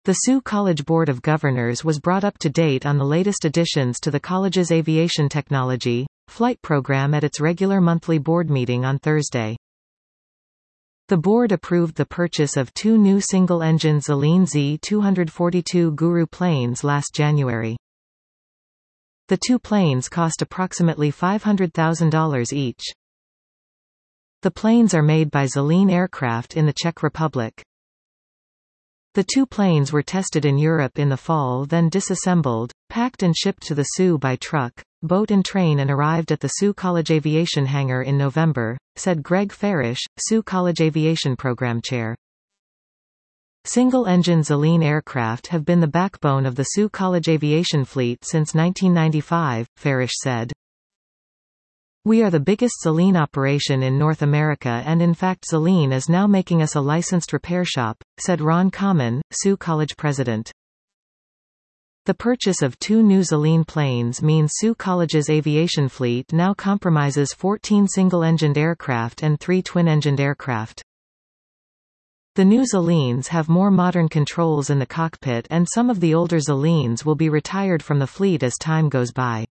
The Sault College Board of Governors was brought up to date on the latest additions to the college's aviation technology flight program at its regular monthly board meeting on Thursday. The board approved the purchase of 2 new single-engine Zilene Z-242 Guru planes last January. The 2 planes cost approximately $500,000 each. The planes are made by Zilene Aircraft in the Czech Republic. The 2 planes were tested in Europe in the fall, then disassembled, packed and shipped to the Sault by truck, boat and train and arrived at the Sault College Aviation hangar in November, said Greg Farish, Sault College Aviation Program Chair. Single-engine Zilene aircraft have been the backbone of the Sault College aviation fleet since 1995, Farish said. We are the biggest Zilene operation in North America, and in fact Zilene is now making us a licensed repair shop, said Ron Common, Sault College president. The purchase of 2 new Zilene planes means Sault College's aviation fleet now comprises 14 single-engined aircraft and 3 twin-engined aircraft. The new Zilenes have more modern controls in the cockpit, and some of the older Zilenes will be retired from the fleet as time goes by.